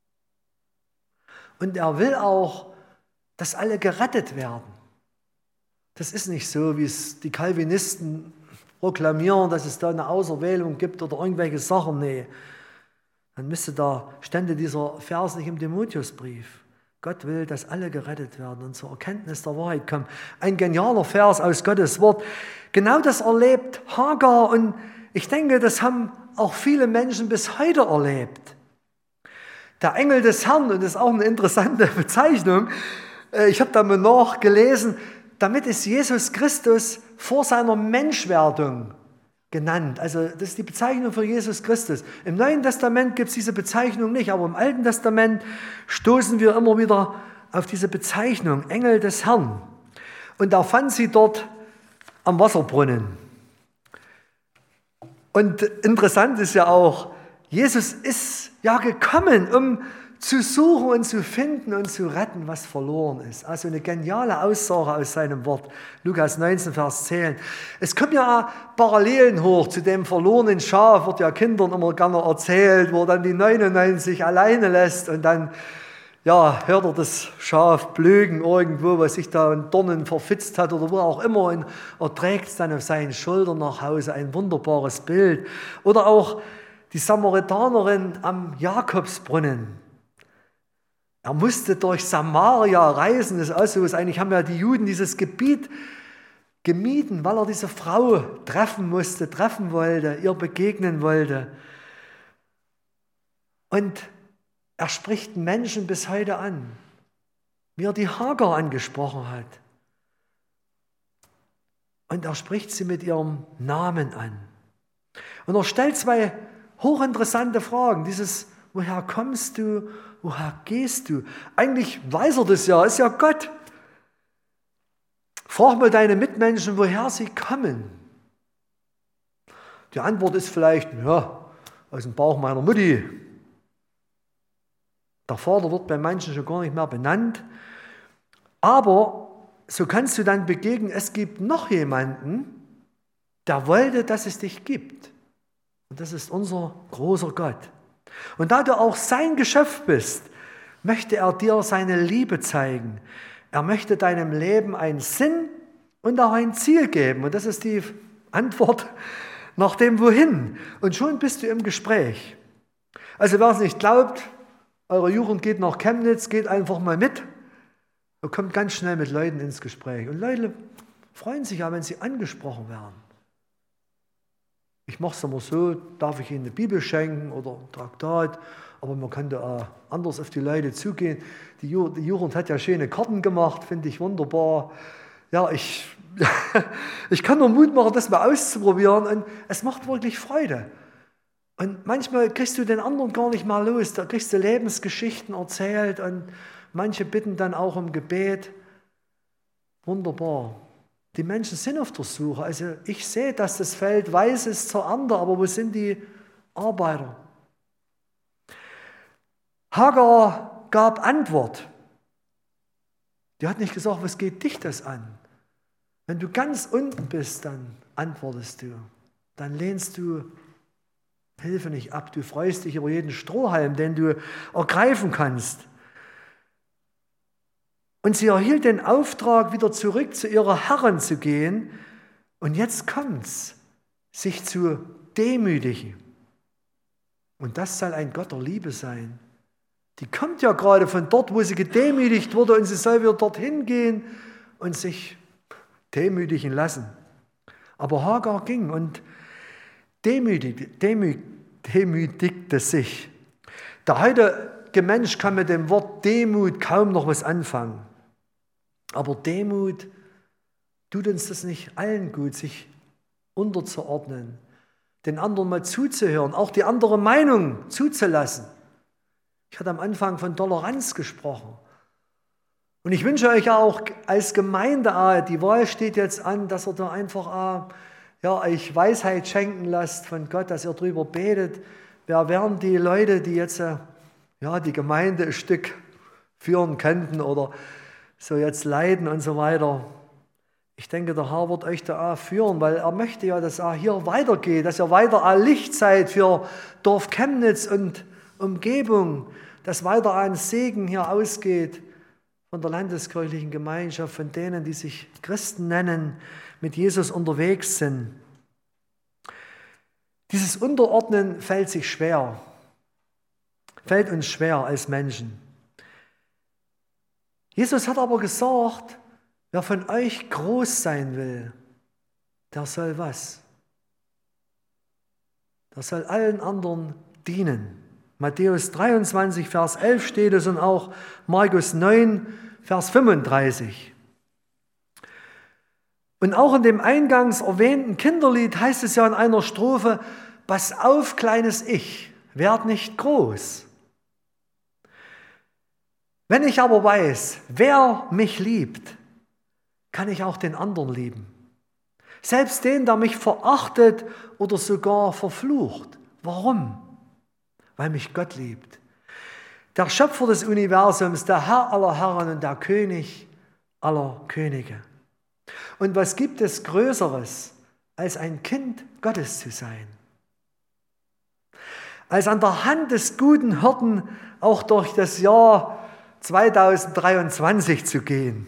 Und er will auch, dass alle gerettet werden. Das ist nicht so, wie es die Calvinisten proklamieren, dass es da eine Auserwählung gibt oder irgendwelche Sachen. Nee, dann stände dieser Vers nicht im Timotheusbrief. Gott will, dass alle gerettet werden und zur Erkenntnis der Wahrheit kommen. Ein genialer Vers aus Gottes Wort. Genau das erlebt Hagar und ich denke, das haben auch viele Menschen bis heute erlebt. Der Engel des Herrn, und das ist auch eine interessante Bezeichnung, ich habe da mal nachgelesen, damit ist Jesus Christus vor seiner Menschwerdung genannt. Also das ist die Bezeichnung für Jesus Christus. Im Neuen Testament gibt es diese Bezeichnung nicht, aber im Alten Testament stoßen wir immer wieder auf diese Bezeichnung, Engel des Herrn. Und er fand sie dort am Wasserbrunnen. Und interessant ist ja auch, Jesus ist ja gekommen, um zu suchen und zu finden und zu retten, was verloren ist. Also eine geniale Aussage aus seinem Wort. Lukas 19, Vers 10. Es kommen ja Parallelen hoch zu dem verlorenen Schaf, wird ja Kindern immer gerne erzählt, wo er dann die 99 alleine lässt und dann hört er das Schaf blöken irgendwo, was sich da in Dornen verfitzt hat oder wo auch immer und er trägt es dann auf seinen Schultern nach Hause. Ein wunderbares Bild. Oder auch die Samaritanerin am Jakobsbrunnen. Er musste durch Samaria reisen. Das ist auch so, eigentlich haben ja die Juden dieses Gebiet gemieden, weil er diese Frau treffen wollte, ihr begegnen wollte. Und er spricht Menschen bis heute an, wie er die Hagar angesprochen hat. Und er spricht sie mit ihrem Namen an. Und er stellt zwei hochinteressante Fragen. Dieses, woher kommst du, woher gehst du? Eigentlich weiß er das ja, ist ja Gott. Frag mal deine Mitmenschen, woher sie kommen. Die Antwort ist vielleicht, aus dem Bauch meiner Mutti. Der Vater wird bei manchen schon gar nicht mehr benannt. Aber so kannst du dann begegnen, es gibt noch jemanden, der wollte, dass es dich gibt. Und das ist unser großer Gott. Und da du auch sein Geschöpf bist, möchte er dir seine Liebe zeigen. Er möchte deinem Leben einen Sinn und auch ein Ziel geben. Und das ist die Antwort nach dem Wohin. Und schon bist du im Gespräch. Also wer es nicht glaubt, eure Jugend geht nach Chemnitz, geht einfach mal mit. Ihr kommt ganz schnell mit Leuten ins Gespräch. Und Leute freuen sich ja, wenn sie angesprochen werden. Ich mache es immer so, darf ich ihnen eine Bibel schenken oder ein Traktat, aber man kann da auch anders auf die Leute zugehen. Die Jugend hat ja schöne Karten gemacht, finde ich wunderbar. Ja, ich kann nur Mut machen, das mal auszuprobieren und es macht wirklich Freude. Und manchmal kriegst du den anderen gar nicht mal los, da kriegst du Lebensgeschichten erzählt und manche bitten dann auch um Gebet. Wunderbar. Die Menschen sind auf der Suche. Also ich sehe, dass das Feld weiß ist zur Ernte, aber wo sind die Arbeiter? Hagar gab Antwort. Die hat nicht gesagt, was geht dich das an? Wenn du ganz unten bist, dann antwortest du. Dann lehnst du Hilfe nicht ab. Du freust dich über jeden Strohhalm, den du ergreifen kannst. Und sie erhielt den Auftrag, wieder zurück zu ihrer Herrin zu gehen. Und jetzt kommt's, sich zu demütigen. Und das soll ein Gott der Liebe sein. Die kommt ja gerade von dort, wo sie gedemütigt wurde, und sie soll wieder dorthin gehen und sich demütigen lassen. Aber Hagar ging und demütigte sich. Der heutige Mensch kann mit dem Wort Demut kaum noch was anfangen. Aber Demut tut uns das nicht allen gut, sich unterzuordnen, den anderen mal zuzuhören, auch die andere Meinung zuzulassen. Ich hatte am Anfang von Toleranz gesprochen. Und ich wünsche euch auch als Gemeinde, die Wahl steht jetzt an, dass ihr da einfach euch Weisheit schenken lasst von Gott, dass ihr drüber betet. Wer wären die Leute, die jetzt die Gemeinde ein Stück führen könnten oder so jetzt leiden und so weiter. Ich denke, der Herr wird euch da führen, weil er möchte ja, dass er hier weitergeht, dass ihr weiter Licht seid für Dorf Chemnitz und Umgebung, dass weiter ein Segen hier ausgeht von der landeskirchlichen Gemeinschaft, von denen, die sich Christen nennen, mit Jesus unterwegs sind. Dieses Unterordnen fällt uns schwer als Menschen. Jesus hat aber gesagt, wer von euch groß sein will, der soll was? Der soll allen anderen dienen. Matthäus 23, Vers 11 steht es und auch Markus 9, Vers 35. Und auch in dem eingangs erwähnten Kinderlied heißt es ja in einer Strophe, pass auf, kleines Ich, werd nicht groß. Wenn ich aber weiß, wer mich liebt, kann ich auch den anderen lieben. Selbst den, der mich verachtet oder sogar verflucht. Warum? Weil mich Gott liebt. Der Schöpfer des Universums, der Herr aller Herren und der König aller Könige. Und was gibt es Größeres, als ein Kind Gottes zu sein? Als an der Hand des guten Hirten auch durch das Jahr 2023 zu gehen.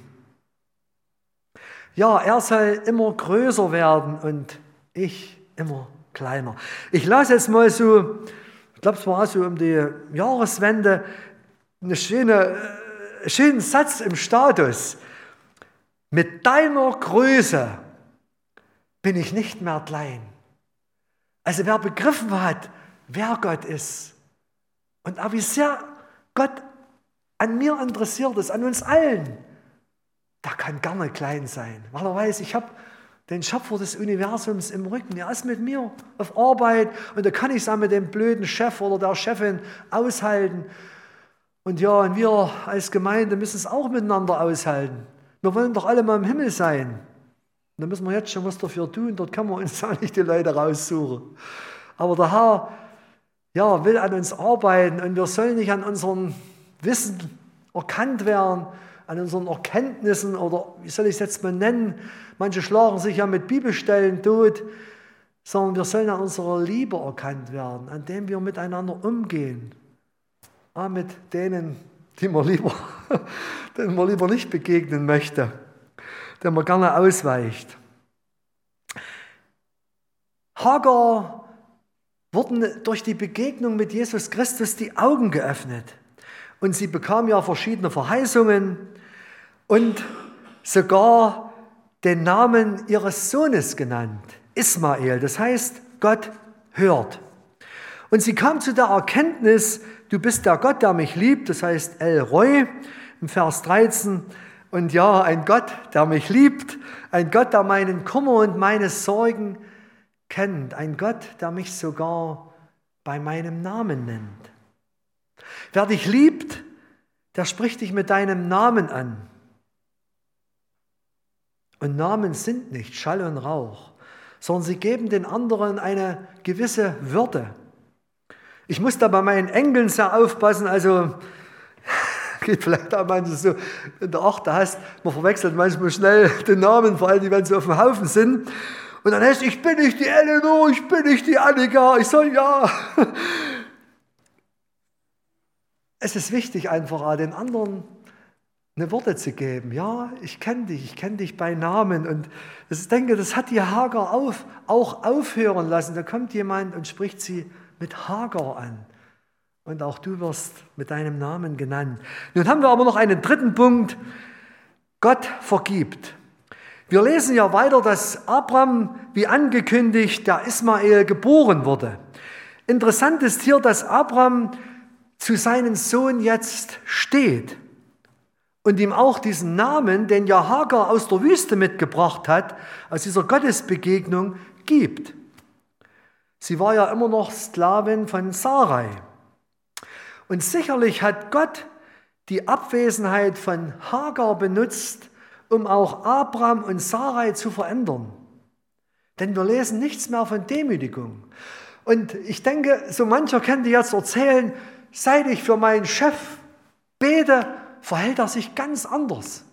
Ja, er soll immer größer werden und ich immer kleiner. Ich lasse jetzt mal so, ich glaube, es war so um die Jahreswende, einen schönen Satz im Status. Mit deiner Größe bin ich nicht mehr klein. Also wer begriffen hat, wer Gott ist und auch wie sehr Gott an mir interessiert ist, an uns allen, der kann gerne klein sein, weil er weiß, ich habe den Schöpfer des Universums im Rücken. Er ist mit mir auf Arbeit und da kann ich es auch mit dem blöden Chef oder der Chefin aushalten. Und ja, und wir als Gemeinde müssen es auch miteinander aushalten. Wir wollen doch alle mal im Himmel sein. Und da müssen wir jetzt schon was dafür tun. Dort können wir uns auch nicht die Leute raussuchen. Aber der Herr will an uns arbeiten und wir sollen nicht an unserem Wissen erkannt werden, an unseren Erkenntnissen oder wie soll ich es jetzt mal nennen? Manche schlagen sich ja mit Bibelstellen tot, sondern wir sollen an unserer Liebe erkannt werden, an dem wir miteinander umgehen. Auch mit denen, denen man lieber nicht begegnen möchte, denen man gerne ausweicht. Hagar wurden durch die Begegnung mit Jesus Christus die Augen geöffnet. Und sie bekam ja verschiedene Verheißungen und sogar den Namen ihres Sohnes genannt, Ismael. Das heißt, Gott hört. Und sie kam zu der Erkenntnis, du bist der Gott, der mich liebt. Das heißt El Roi im Vers 13. Und ja, ein Gott, der mich liebt. Ein Gott, der meinen Kummer und meine Sorgen kennt. Ein Gott, der mich sogar bei meinem Namen nennt. Wer dich liebt, der spricht dich mit deinem Namen an. Und Namen sind nicht Schall und Rauch, sondern sie geben den anderen eine gewisse Würde. Ich muss da bei meinen Enkeln sehr aufpassen, also geht vielleicht auch manches so in der Achte hast, man verwechselt manchmal schnell den Namen, vor allem wenn sie auf dem Haufen sind. Und dann heißt es, ich bin nicht die Eleanor, ich bin nicht die Annika. Ich sage, ja. Es ist wichtig, einfach den anderen eine Worte zu geben. Ja, ich kenne dich bei Namen. Und ich denke, das hat die Hagar auch aufhören lassen. Da kommt jemand und spricht sie mit Hagar an. Und auch du wirst mit deinem Namen genannt. Nun haben wir aber noch einen dritten Punkt. Gott vergibt. Wir lesen ja weiter, dass Abraham, wie angekündigt, der Ismael geboren wurde. Interessant ist hier, dass Abraham zu seinem Sohn jetzt steht und ihm auch diesen Namen, den ja Hagar aus der Wüste mitgebracht hat, aus dieser Gottesbegegnung, gibt. Sie war ja immer noch Sklavin von Sarai. Und sicherlich hat Gott die Abwesenheit von Hagar benutzt, um auch Abraham und Sarai zu verändern. Denn wir lesen nichts mehr von Demütigung. Und ich denke, so mancher könnte jetzt erzählen, seit ich für meinen Chef bete, verhält er sich ganz anders.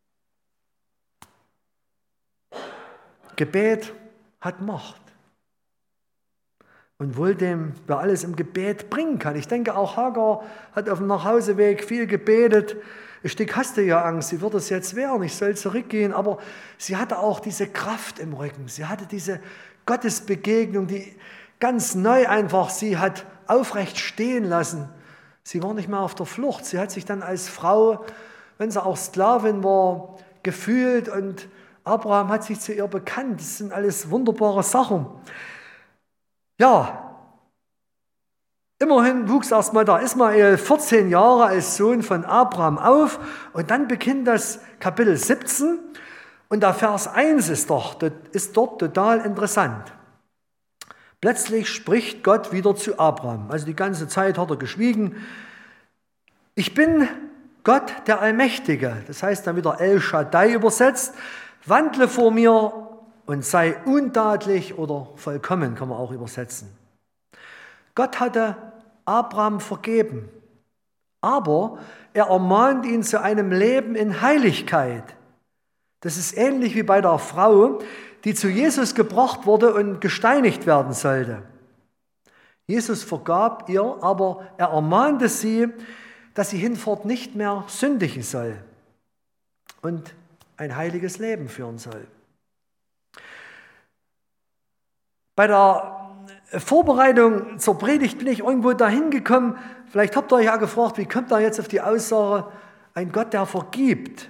Gebet hat Macht. Und wohl dem, wer alles im Gebet bringen kann. Ich denke, auch Hagar hat auf dem Nachhauseweg viel gebetet. Ein Stück hast du ja Angst, sie wird es jetzt werden, ich soll zurückgehen. Aber sie hatte auch diese Kraft im Rücken. Sie hatte diese Gottesbegegnung, die ganz neu einfach sie hat aufrecht stehen lassen. Sie war nicht mehr auf der Flucht. Sie hat sich dann als Frau, wenn sie auch Sklavin war, gefühlt. Und Abraham hat sich zu ihr bekannt. Das sind alles wunderbare Sachen. Ja, immerhin wuchs erstmal der Ismael 14 Jahre als Sohn von Abraham auf und dann beginnt das Kapitel 17 und der Vers 1 ist dort total interessant. Plötzlich spricht Gott wieder zu Abraham, also die ganze Zeit hat er geschwiegen. Ich bin Gott der Allmächtige, das heißt dann wieder El Shaddai übersetzt, wandle vor mir und sei untadelig oder vollkommen, kann man auch übersetzen. Gott hatte Abraham vergeben, aber er ermahnt ihn zu einem Leben in Heiligkeit. Das ist ähnlich wie bei der Frau, die zu Jesus gebracht wurde und gesteinigt werden sollte. Jesus vergab ihr, aber er ermahnte sie, dass sie hinfort nicht mehr sündigen soll und ein heiliges Leben führen soll. Bei der Vorbereitung zur Predigt bin ich irgendwo dahin gekommen. Vielleicht habt ihr euch ja gefragt, wie kommt ihr jetzt auf die Aussage, ein Gott, der vergibt?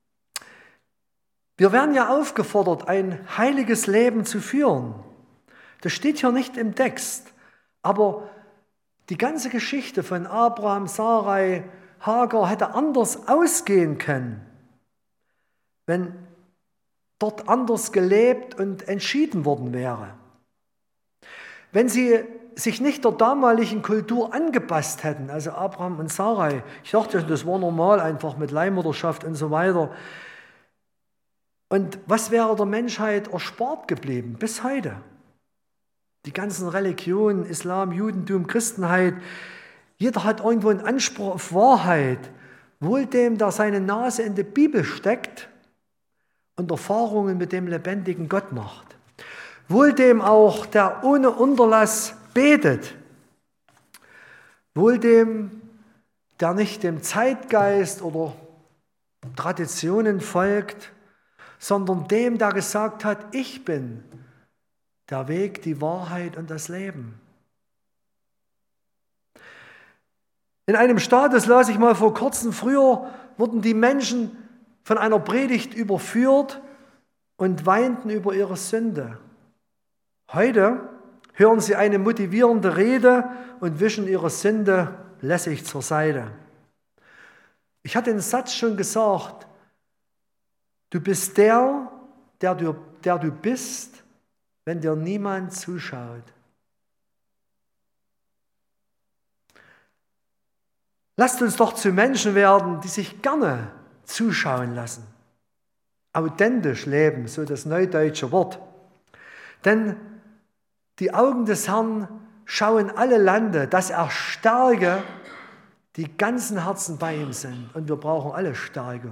Wir werden ja aufgefordert, ein heiliges Leben zu führen. Das steht hier nicht im Text, aber die ganze Geschichte von Abraham, Sarai, Hagar hätte anders ausgehen können, wenn dort anders gelebt und entschieden worden wäre. Wenn sie sich nicht der damaligen Kultur angepasst hätten, also Abraham und Sarai, ich dachte, das war normal einfach mit Leihmutterschaft und so weiter. Und was wäre der Menschheit erspart geblieben bis heute? Die ganzen Religionen, Islam, Judentum, Christenheit, jeder hat irgendwo einen Anspruch auf Wahrheit. Wohl dem, der seine Nase in die Bibel steckt und Erfahrungen mit dem lebendigen Gott macht. Wohl dem auch, der ohne Unterlass betet. Wohl dem, der nicht dem Zeitgeist oder Traditionen folgt, sondern dem, der gesagt hat, ich bin der Weg, die Wahrheit und das Leben. In einem Status las ich mal vor kurzem, früher wurden die Menschen von einer Predigt überführt und weinten über ihre Sünde. Heute hören sie eine motivierende Rede und wischen ihre Sünde lässig zur Seite. Ich hatte den Satz schon gesagt, du bist der du bist, wenn dir niemand zuschaut. Lasst uns doch zu Menschen werden, die sich gerne zuschauen lassen. authentisch leben, so das neudeutsche Wort. Denn die Augen des Herrn schauen alle Lande, dass er stärke, die ganzen Herzen bei ihm sind. Und wir brauchen alle Stärkung.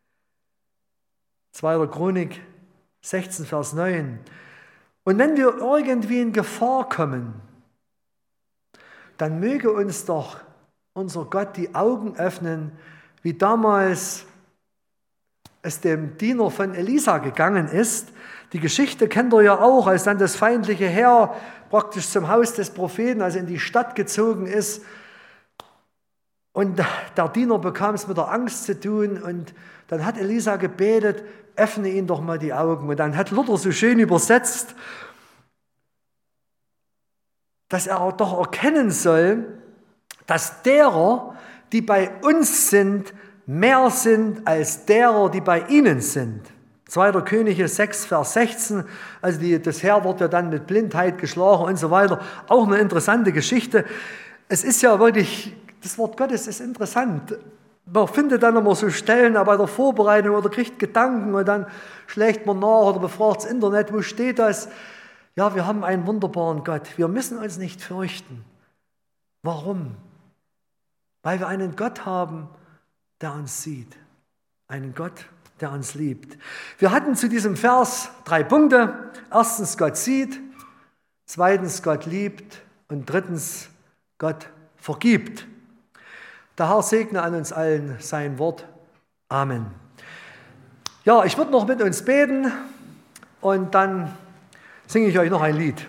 2. Chronik 16, Vers 9. Und wenn wir irgendwie in Gefahr kommen, dann möge uns doch unser Gott die Augen öffnen, wie damals es dem Diener von Elisa gegangen ist. Die Geschichte kennt ihr ja auch, als dann das feindliche Heer praktisch zum Haus des Propheten, also in die Stadt gezogen ist. Und der Diener bekam es mit der Angst zu tun und dann hat Elisa gebetet, öffne ihn doch mal die Augen. Und dann hat Luther so schön übersetzt, dass er doch erkennen soll, dass derer, die bei uns sind, mehr sind als derer, die bei ihnen sind. 2. Könige 6, Vers 16, also das Heer wird ja dann mit Blindheit geschlagen und so weiter. Auch eine interessante Geschichte. Es ist ja wirklich, das Wort Gottes ist interessant. Man findet dann immer so Stellen bei der Vorbereitung oder kriegt Gedanken und dann schlägt man nach oder befragt das Internet, wo steht das? Ja, wir haben einen wunderbaren Gott. Wir müssen uns nicht fürchten. Warum? Weil wir einen Gott haben, der uns sieht. Einen Gott, der uns liebt. Wir hatten zu diesem Vers 3 Punkte. 1. Gott sieht. 2. Gott liebt. Und 3. Gott vergibt. Der Herr segne an uns allen sein Wort. Amen. Ja, ich würde noch mit uns beten und dann singe ich euch noch ein Lied.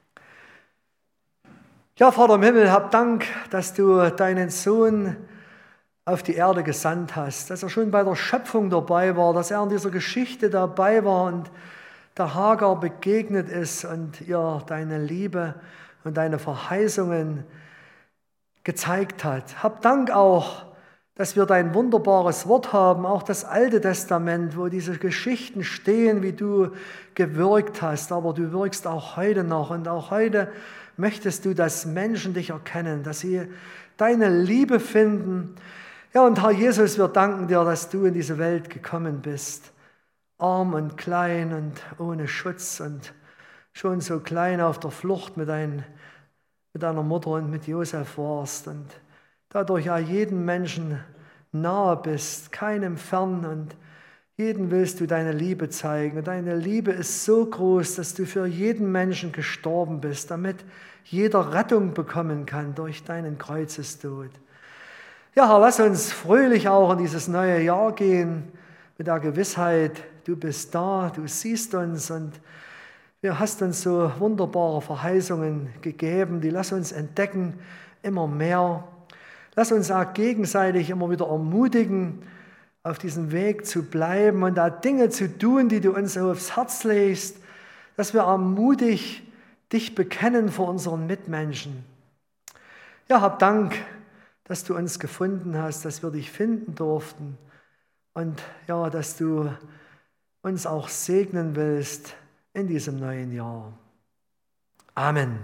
Ja, Vater im Himmel, hab Dank, dass du deinen Sohn auf die Erde gesandt hast, dass er schon bei der Schöpfung dabei war, dass er in dieser Geschichte dabei war und der Hagar begegnet ist und ihr deine Liebe und deine Verheißungen gezeigt hat. Hab Dank auch, dass wir dein wunderbares Wort haben, auch das Alte Testament, wo diese Geschichten stehen, wie du gewirkt hast, aber du wirkst auch heute noch und auch heute möchtest du, dass Menschen dich erkennen, dass sie deine Liebe finden. Ja, und Herr Jesus, wir danken dir, dass du in diese Welt gekommen bist, arm und klein und ohne Schutz und schon so klein auf der Flucht mit deiner Mutter und mit Josef warst und dadurch ja jeden Menschen nahe bist, keinem fern und jeden willst du deine Liebe zeigen. Und deine Liebe ist so groß, dass du für jeden Menschen gestorben bist, damit jeder Rettung bekommen kann durch deinen Kreuzestod. Ja, Herr, lass uns fröhlich auch in dieses neue Jahr gehen, mit der Gewissheit, du bist da, du siehst uns und du hast uns so wunderbare Verheißungen gegeben, die lass uns entdecken, immer mehr. Lass uns auch gegenseitig immer wieder ermutigen, auf diesem Weg zu bleiben und da Dinge zu tun, die du uns aufs Herz legst, dass wir ermutigt dich bekennen vor unseren Mitmenschen. Ja, hab Dank, dass du uns gefunden hast, dass wir dich finden durften und ja, dass du uns auch segnen willst in diesem neuen Jahr. Amen.